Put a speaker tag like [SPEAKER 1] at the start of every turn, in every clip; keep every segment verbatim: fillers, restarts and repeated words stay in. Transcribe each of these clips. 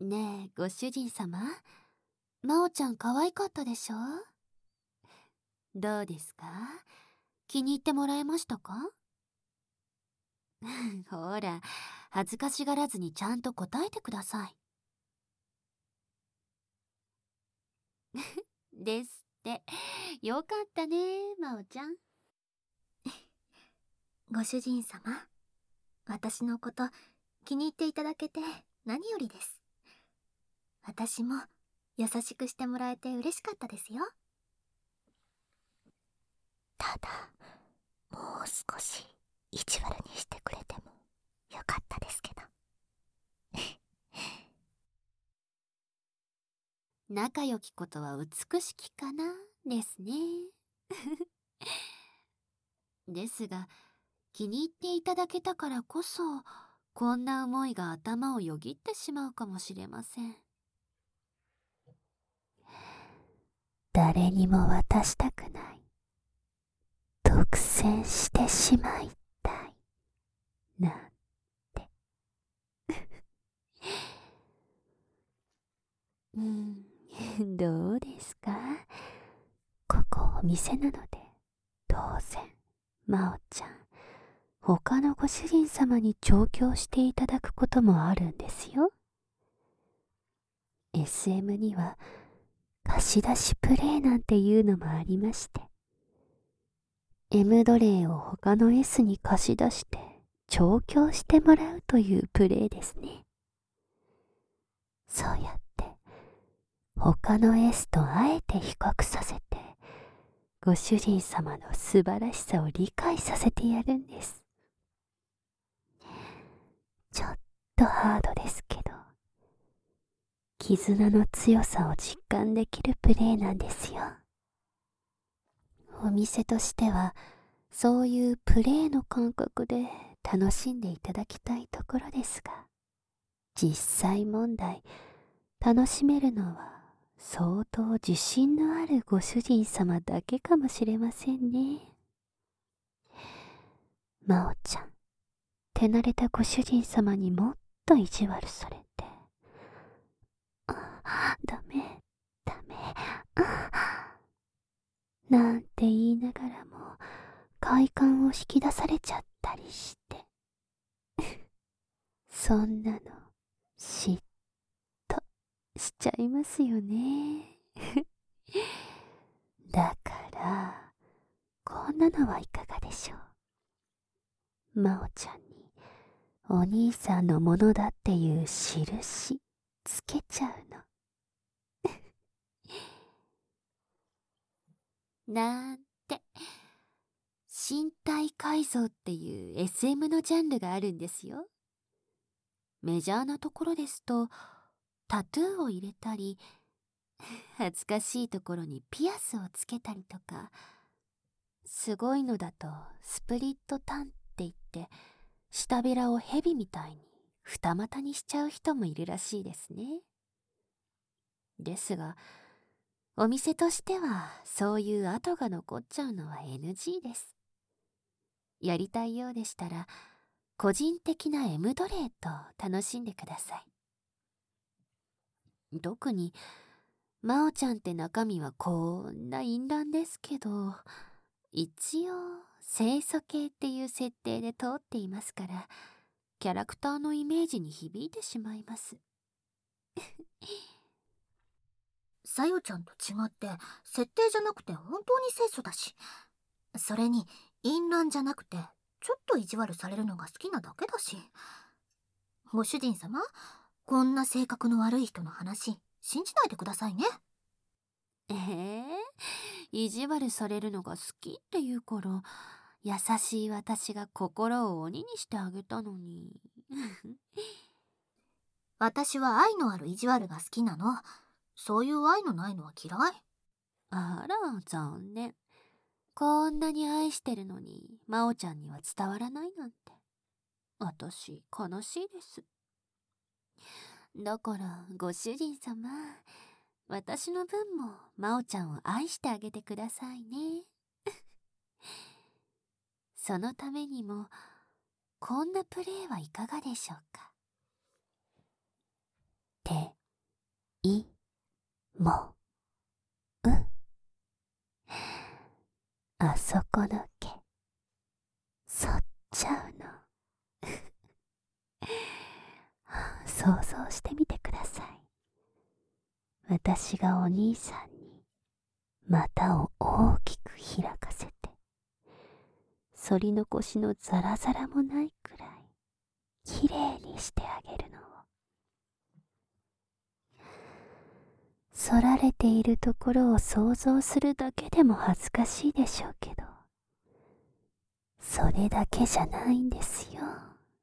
[SPEAKER 1] ねえ、ご主人様。まおちゃん可愛かったでしょ？どうですか？気に入ってもらえましたか？ほら、恥ずかしがらずにちゃんと答えてください。ですって。よかったね、まおちゃん。
[SPEAKER 2] ご主人様、私のこと気に入っていただけて何よりです。私も優しくしてもらえて嬉しかったですよ。ただ、もう少し意地悪にしてくれてもよかったですけど。
[SPEAKER 1] 仲良きことは美しきかな、ですね。ですが、気に入っていただけたからこそ、こんな思いが頭をよぎってしまうかもしれません。
[SPEAKER 2] 誰にも渡したくない。独占してしまいたい。なんて。
[SPEAKER 1] うん、
[SPEAKER 2] どうですか？ここお店なので、当然、まおちゃん、他のご主人様に調教していただくこともあるんですよ。エスエム には貸し出しプレイなんていうのもありまして、M 奴隷を他の S に貸し出して調教してもらうというプレイですね。そうやって他の S とあえて比較させて、ご主人様の素晴らしさを理解させてやるんです。ちょっとハードですけど、絆の強さを実感できるプレイなんですよ。お店としてはそういうプレイの感覚で楽しんでいただきたいところですが、実際問題、楽しめるのは相当自信のあるご主人様だけかもしれませんね。まおちゃん、手慣れたご主人様にもっと意地悪されて、あ、ダメ、ダメ、あ、なんて言いながらも快感を引き出されちゃったりして、そんなの嫉妬しちゃいますよね。だからこんなのはいかがでしょう。まおちゃんにお兄さんのものだっていう印つけちゃうの。
[SPEAKER 1] なんて。身体改造っていう エスエム のジャンルがあるんですよ。メジャーなところですと、タトゥーを入れたり、恥ずかしいところにピアスをつけたりとか、すごいのだとスプリットタンって言って、下べらを蛇みたいに二股にしちゃう人もいるらしいですね。ですが、お店としてはそういう跡が残っちゃうのは エヌジー です。やりたいようでしたら、個人的な M 奴隷と楽しんでください。特に、まおちゃんって中身はこんな淫乱ですけど、一応、清楚系っていう設定で通っていますから、キャラクターのイメージに響いてしまいます。
[SPEAKER 2] さよちゃんと違って設定じゃなくて本当に清楚だし、それに淫乱じゃなくてちょっと意地悪されるのが好きなだけだし。ご主人様、こんな性格の悪い人の話信じないでくださいね。
[SPEAKER 1] ええー、意地悪されるのが好きって言うから、優しい私が心を鬼にしてあげたのに。
[SPEAKER 2] 私は愛のある意地悪が好きなの。そういう愛のないのは嫌い。
[SPEAKER 1] あら、残念。こんなに愛してるのに、まおちゃんには伝わらないなんて。私、悲しいです。だから、ご主人様、私の分もまおちゃんを愛してあげてくださいね。そのためにも、こんなプレーはいかがでしょうか。
[SPEAKER 2] 手もう、うん。あそこの毛、剃っちゃうの。想像してみてください。私がお兄さんに股を大きく開かせて、反り残しのザラザラもないくらいきれいにしてあげるのを。反られているところを想像するだけでも恥ずかしいでしょうけど、それだけじゃないんですよ。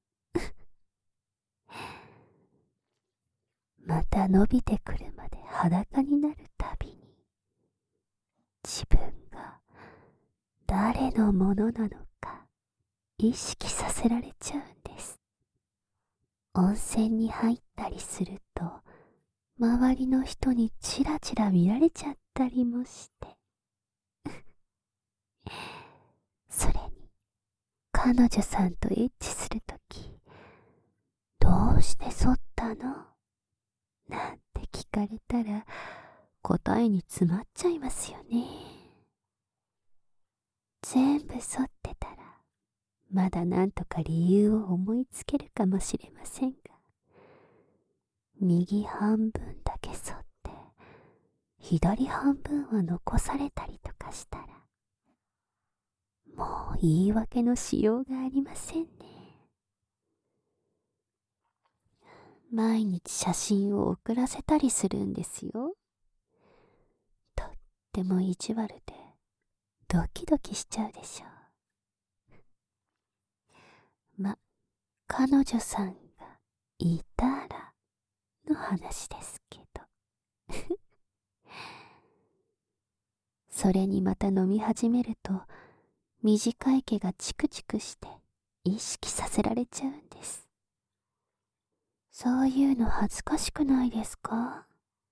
[SPEAKER 2] また伸びてくるまで裸になるたびに、自分が誰のものなのか意識させられちゃうんです。温泉に入ったりすると、周りの人にチラチラ見られちゃったりもしてそれに彼女さんとエッチするとき、どうして剃ったのなんて聞かれたら答えに詰まっちゃいますよね。全部剃ってたらまだなんとか理由を思いつけるかもしれませんが、右半分だけ剃って左半分は残されたりとかしたら、もう言い訳のしようがありませんね。毎日写真を送らせたりするんですよ。とっても意地悪でドキドキしちゃうでしょう。ま、彼女さんがいたらの話ですけどそれにまた飲み始めると、短い毛がチクチクして意識させられちゃうんです。そういうの恥ずかしくないですか？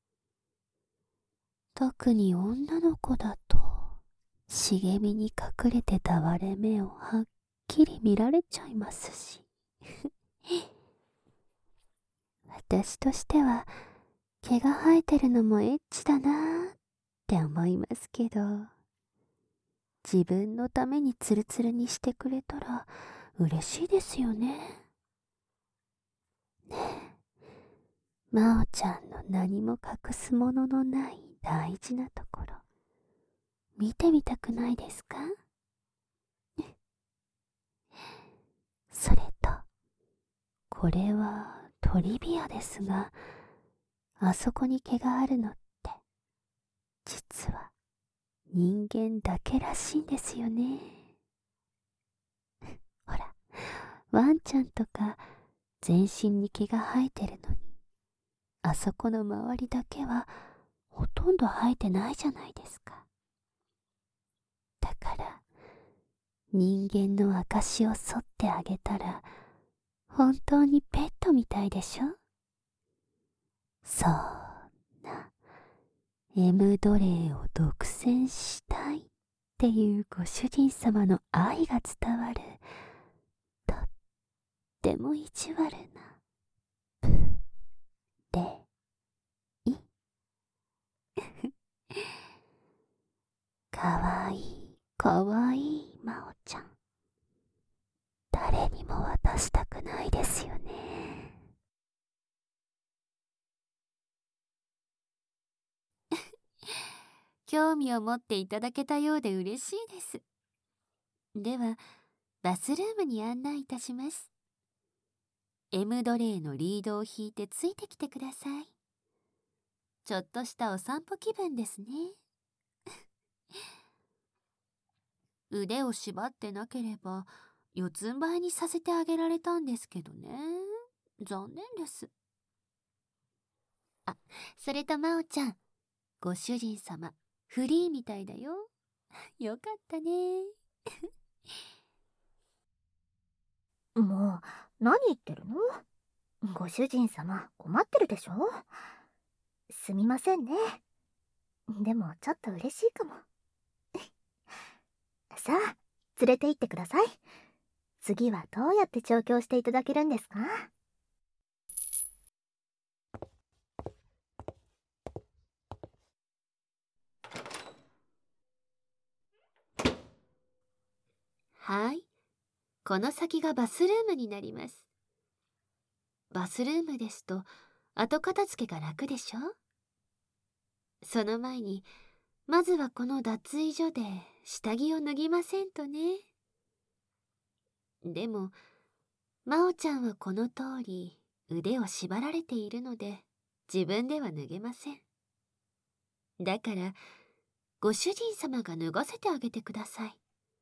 [SPEAKER 2] 特に女の子だと茂みに隠れてた割れ目をはっきり見られちゃいますし私としては毛が生えてるのもエッチだなーって思いますけど、自分のためにツルツルにしてくれたら嬉しいですよね。ねえ、真央ちゃんの何も隠すもののない大事なところ、見てみたくないですか？それと、これはトリビアですが、あそこに毛があるのって、実は人間だけらしいんですよね。ほら、ワンちゃんとか全身に毛が生えてるのに、あそこの周りだけはほとんど生えてないじゃないですか。だから人間の証を剃ってあげたら本当にペットみたいでしょ。そんな M 奴隷を独占したいっていうご主人様の愛が伝わる、とっても意地悪なプレイかわいいかわいい真央ちゃん、誰にも渡したくないですよね。
[SPEAKER 1] 興味を持っていただけたようで嬉しいです。ではバスルームに案内いたします。 M 奴隷のリードを引いてついてきてください。ちょっとしたお散歩気分ですね。腕を縛ってなければ四つん這いにさせてあげられたんですけどね。残念です。あ、それと真央ちゃん、ご主人様フリーみたいだよ。よかったね。
[SPEAKER 3] もう何言ってるの？ご主人様困ってるでしょ？すみませんね。でもちょっと嬉しいかも。さあ連れて行ってください。次はどうやって調教していただけるんですか？
[SPEAKER 1] この先がバスルームになります。バスルームですと後片付けが楽でしょ。その前にまずはこの脱衣所で下着を脱ぎませんとね。でも真央ちゃんはこの通り腕を縛られているので自分では脱げません。だからご主人様が脱がせてあげてください。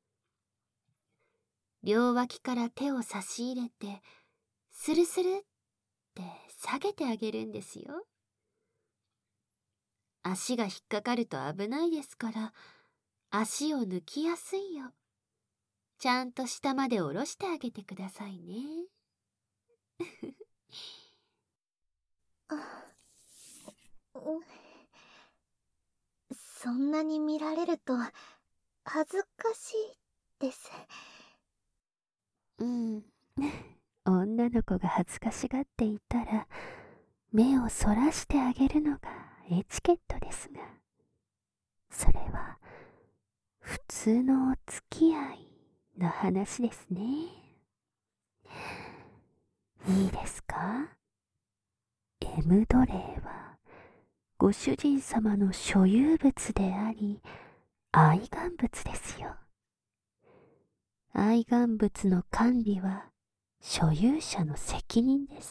[SPEAKER 1] 両脇から手を差し入れてスルスルって下げてあげるんですよ。足が引っかかると危ないですから、足を抜きやすいようちゃんと下まで下ろしてあげてくださいね。
[SPEAKER 3] そんなに見られると恥ずかしいです。
[SPEAKER 2] うん。女の子が恥ずかしがっていたら目をそらしてあげるのがエチケットですが、それは普通のお付き合いの話ですね。いいですか？ M 奴隷はご主人様の所有物であり愛玩物ですよ。愛玩物の管理は所有者の責任です。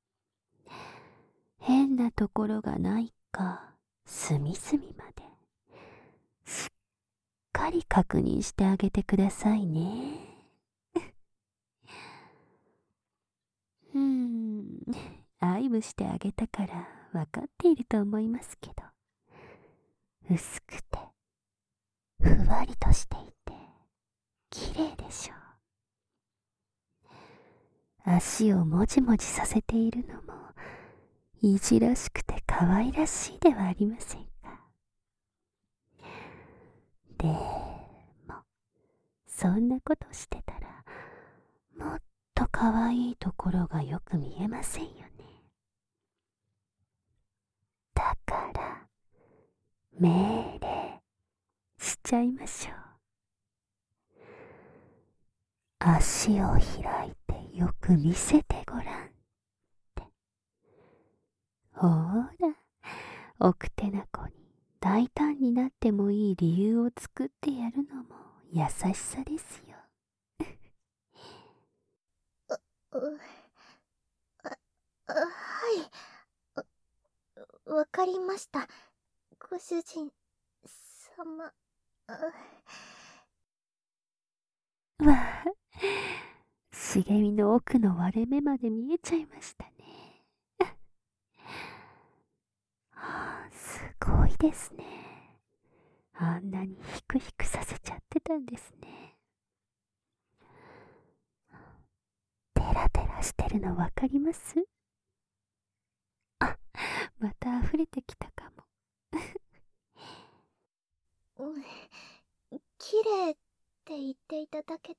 [SPEAKER 2] 変なところがないか隅々まですっかり確認してあげてくださいね。うーん、愛撫してあげたから分かっていると思いますけど、薄くてふわりとしていて綺麗でしょう。足をもじもじさせているのもいじらしくて可愛らしいではありませんか。でもそんなことしてたらもっと可愛いところがよく見えませんよね。だから命令しちゃいましょう。足を開いてよく見せてごらんって。ほーら、奥手な子に大胆になってもいい理由を作ってやるのも優しさですよ。
[SPEAKER 3] う、う、あ、あ、はい。わ、わかりました。ご主人様。あ、
[SPEAKER 2] わあ、茂みの奥の割れ目まで見えちゃいましたね。はあ、すごいですね。あんなにヒクヒクさせちゃってたんですね。テラテラしてるのわかります？あ、また溢れてきたかも。
[SPEAKER 3] うん、綺麗って言っていただけて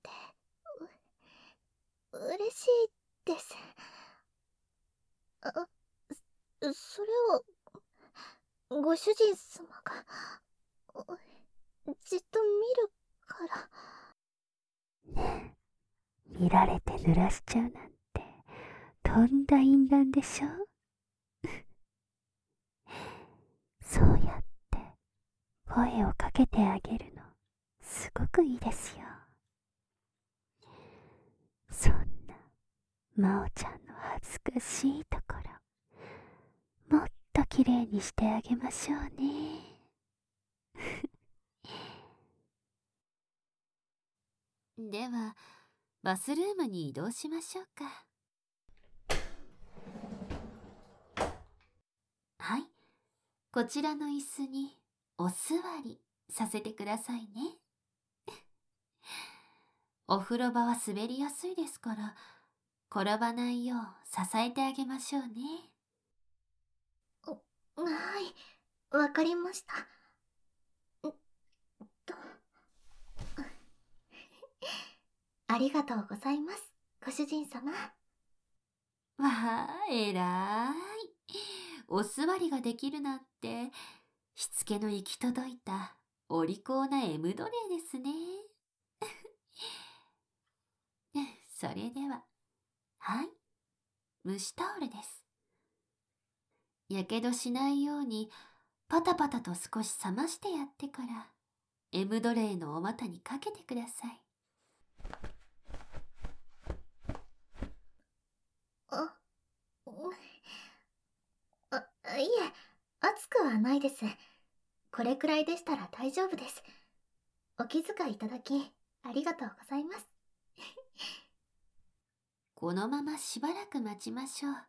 [SPEAKER 3] う、嬉しいです。あ、それをご主人様がじっと見るから。
[SPEAKER 2] ねえ、見られて濡らしちゃうなんてとんだ淫乱でしょ。そうやって声をかけてあげるのすごくいいですよ。そんな真央ちゃんの恥ずかしいところもっときれいにしてあげましょうね。
[SPEAKER 1] ではバスルームに移動しましょうか。はい、こちらの椅子にお座りさせてくださいね。お風呂場は滑りやすいですから転ばないよう支えてあげましょうね。
[SPEAKER 3] はい、わかりました。んとありがとうございます、ご主人様。
[SPEAKER 1] わあ、えらい。お座りができるなんてしつけの行き届いたお利口な M 奴隷ですね。 それでは、はい、蒸しタオルです。やけどしないようにパタパタと少し冷ましてやってからエムドレーのお股にかけてください。
[SPEAKER 3] あ、あ、いえ、熱くはないです。これくらいでしたら大丈夫です。お気遣いいただきありがとうございます。
[SPEAKER 1] このまましばらく待ちましょう。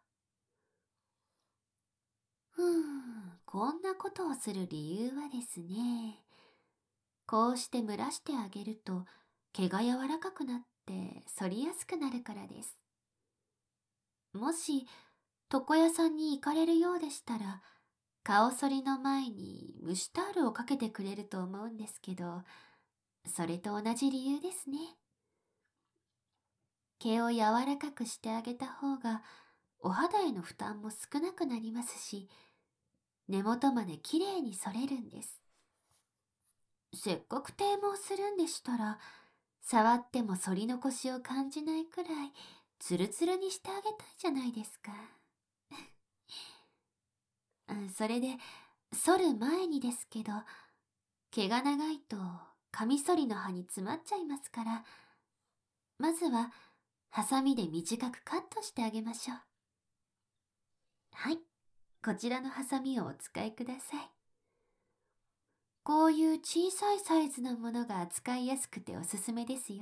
[SPEAKER 1] ふーん、こんなことをする理由はですね、こうして蒸らしてあげると毛が柔らかくなって反りやすくなるからです。もし床屋さんに行かれるようでしたら、顔剃りの前に蒸しタオルをかけてくれると思うんですけど、それと同じ理由ですね。毛を柔らかくしてあげた方がお肌への負担も少なくなりますし、根元まできれいに剃れるんです。せっかく低毛するんでしたら、触っても反り残しを感じないくらいツルツルにしてあげたいじゃないですか。うん、それで剃る前にですけど、毛が長いとカミソリの刃に詰まっちゃいますから、まずはハサミで短くカットしてあげましょう。はい、こちらのハサミをお使いください。こういう小さいサイズのものが扱いやすくておすすめですよ。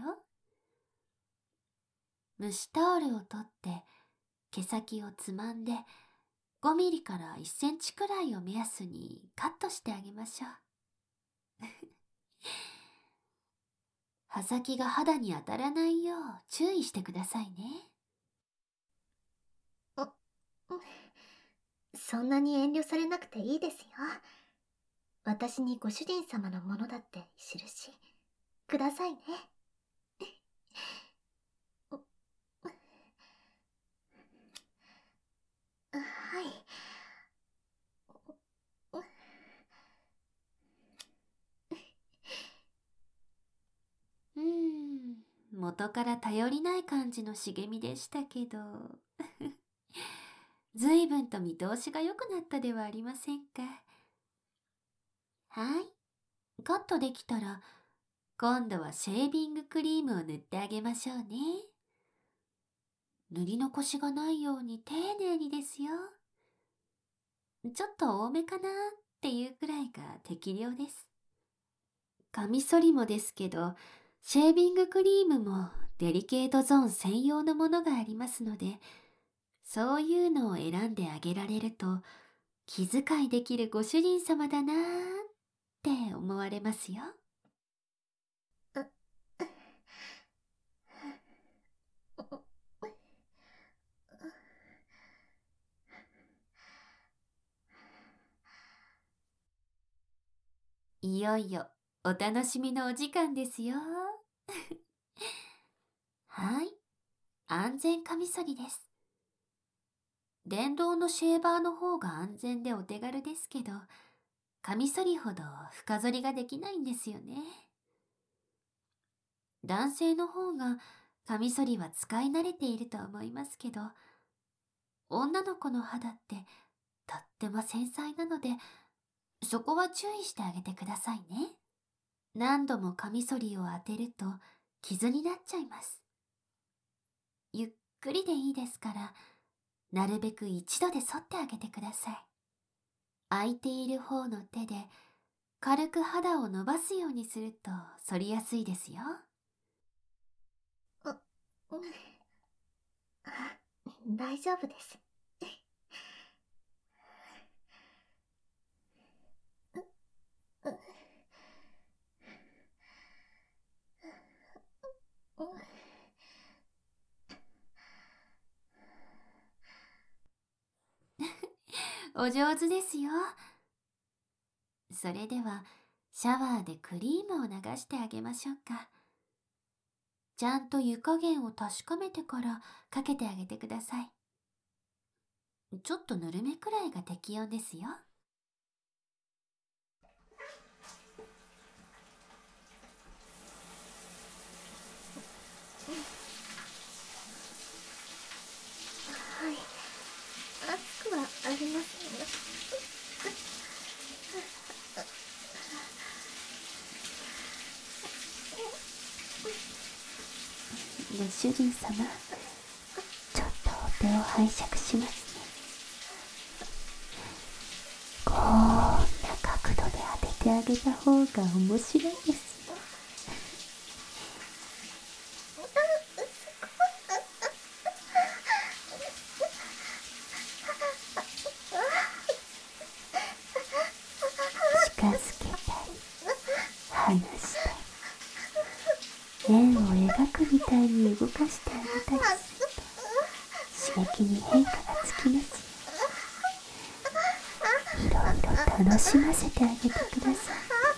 [SPEAKER 1] 蒸しタオルを取って毛先をつまんでごミリからいっセンチくらいを目安にカットしてあげましょう。刃先が肌に当たらないよう注意してくださいね。
[SPEAKER 3] あ、そんなに遠慮されなくていいですよ。私にご主人様のものだって印くださいね。はい。
[SPEAKER 1] うーん、元から頼りない感じの茂みでしたけど、ずいぶんと見通しが良くなったではありませんか。はい、カットできたら、今度はシェービングクリームを塗ってあげましょうね。塗り残しがないように丁寧にですよ。ちょっと多めかなっていうくらいが適量です。カミソリもですけど、シェービングクリームもデリケートゾーン専用のものがありますので、そういうのを選んであげられると、気遣いできるご主人様だなーって思われますよ。いよいよお楽しみのお時間ですよ。はい、安全カミソリです。電動のシェーバーの方が安全でお手軽ですけど、カミソリほど深剃りができないんですよね。男性の方がカミソリは使い慣れていると思いますけど、女の子の肌ってとっても繊細なので、そこは注意してあげてくださいね。何度もカミソリを当てると傷になっちゃいます。ゆっくりでいいですから、なるべく一度で剃ってあげてください。空いている方の手で軽く肌を伸ばすようにすると反りやすいですよ。
[SPEAKER 3] あ、大丈夫です。
[SPEAKER 1] お上手ですよ。それではシャワーでクリームを流してあげましょうか。ちゃんと湯加減を確かめてからかけてあげてください。ちょっとぬるめくらいが適温ですよ。
[SPEAKER 2] 主人様、ちょっとお手を拝借しますね。こんな角度で当ててあげた方が面白いですよ。近づけたり離したり、円を描くみたいに動かしてあげたりすると刺激に変化がつきますよ。いろいろ楽しませてあげてください。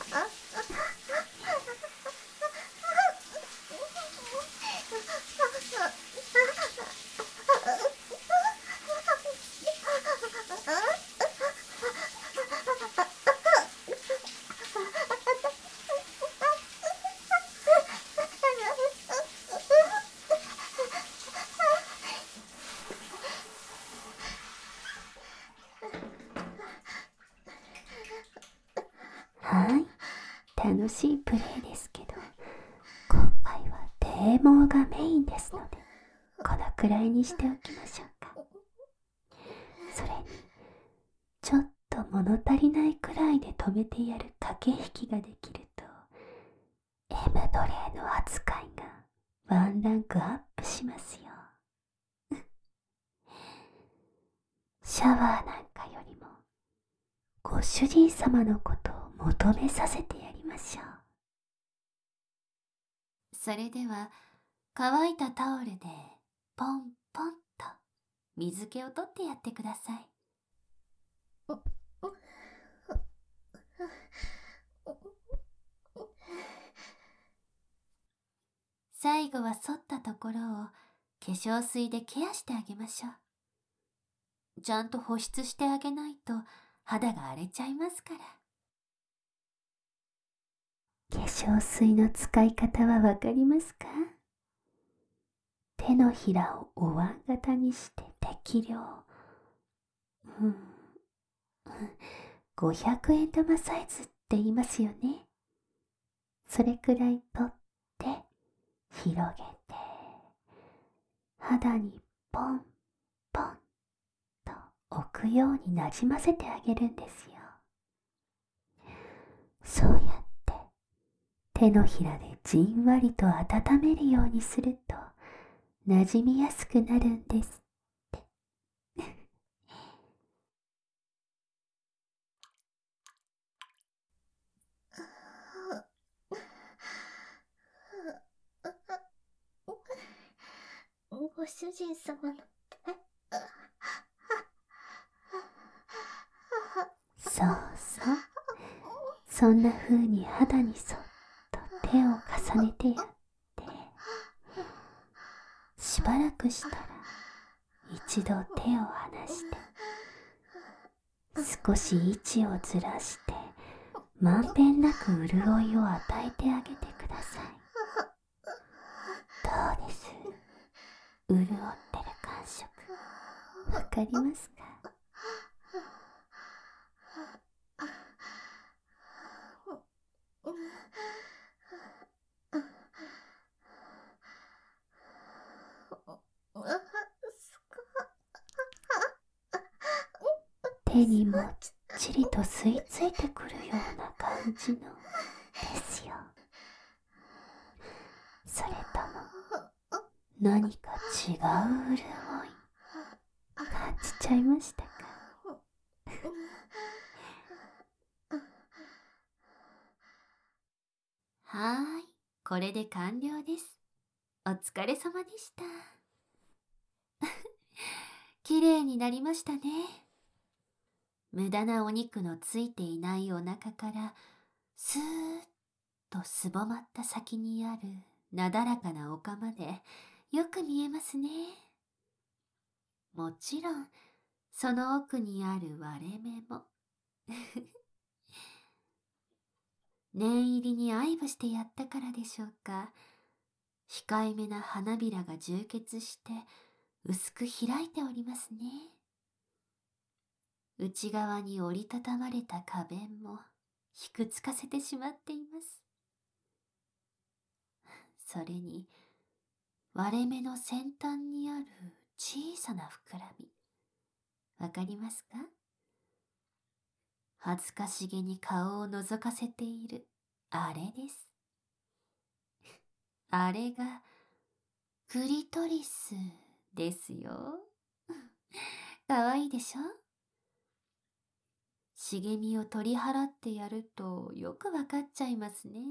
[SPEAKER 2] はい、楽しいプレイですけど、今回は堤防がメインですので、このくらいにしておきましょうか。それに、ちょっと物足りないくらいで止めてやる駆け引きができると、エムドレーの扱いがワンランクアップしますよ。シャワーなんかよりも、ご主人様のことを求めさせてやりましょう。
[SPEAKER 1] それでは乾いたタオルでポンポンと水気を取ってやってください。最後は反ったところを化粧水でケアしてあげましょう。ちゃんと保湿してあげないと肌が荒れちゃいますから。
[SPEAKER 2] 化粧水の使い方はわかりますか？手のひらをお椀型にして適量、うん、ごひゃくえん玉サイズって言いますよね。それくらい取って広げて、肌にポンポンと置くようになじませてあげるんですよ。そうやって手のひらでじんわりと温めるようにするとなじみやすくなるんですって。
[SPEAKER 3] ご主人様の手。
[SPEAKER 2] そうそう、そんな風に肌にそっと手を重ねてやって、しばらくしたら一度手を離して少し位置をずらしてまんべんなく潤いを与えてあげてください。どうです？潤ってる感触わかりますか？手にもっちりと吸い付いてくるような感じのですよ。それとも何か違う潤い感じちゃいましたか？
[SPEAKER 1] はーい、これで完了です。お疲れ様でした。綺麗になりましたね。無駄なお肉のついていないお腹からスーッとすぼまった先にあるなだらかな丘までよく見えますね。もちろんその奥にある割れ目も念入りに愛撫してやったからでしょうか、控えめな花びらが充血して薄く開いておりますね。内側に折りたたまれた花弁もひくつかせてしまっています。それに割れ目の先端にある小さな膨らみ、わかりますか？恥ずかしげに顔を覗かせているあれです。あれがクリトリスですよ。かわいいでしょ？茂みを取り払ってやるとよくわかっちゃいますね。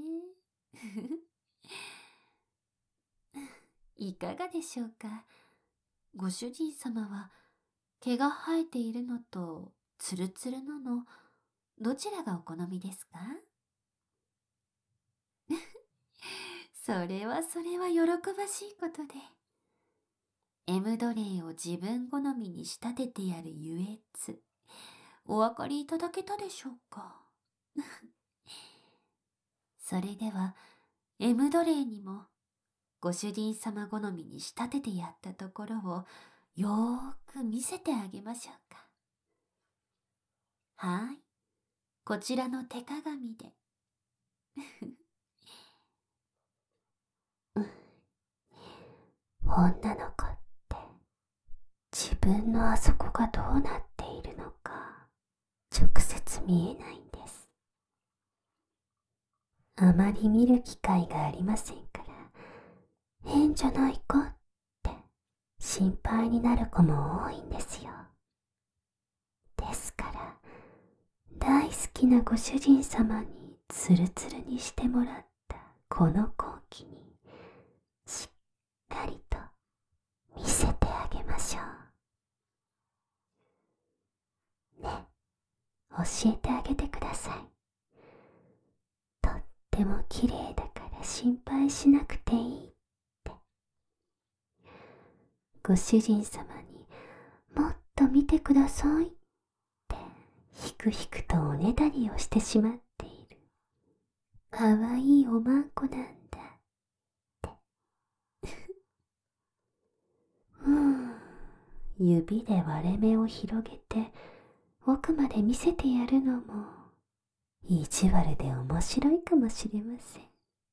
[SPEAKER 1] いかがでしょうか？ご主人様は毛が生えているのとツルツルののどちらがお好みですか？それはそれは喜ばしいことで、エムドレーを自分好みに仕立ててやるゆえつ、お分かりいただけたでしょうか？それでは、エムドレーにもご主人様好みに仕立ててやったところをよーく見せてあげましょうか。はい、こちらの手鏡で。
[SPEAKER 2] 女の子って自分のあそこがどうなっているのか直接見えないんです。あまり見る機会がありませんから、変じゃないかって心配になる子も多いんですよ。ですから大好きなご主人様にツルツルにしてもらったこの後期にしっかりと見せてあげましょうね。教えてあげてください。とっても綺麗だから心配しなくていいって。ご主人様にもっと見てくださいってひくひくとおねだりをしてしまっているかわいいおまんこなんだってうーん、指で割れ目を広げて奥まで見せてやるのも意地悪で面白いかもしれません。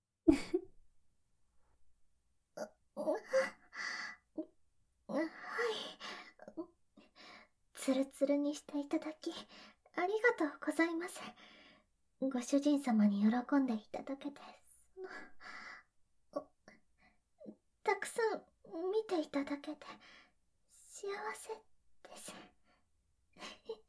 [SPEAKER 3] はい。ツルツルにしていただきありがとうございます。ご主人様に喜んでいただけて、たくさん見ていただけて幸せです。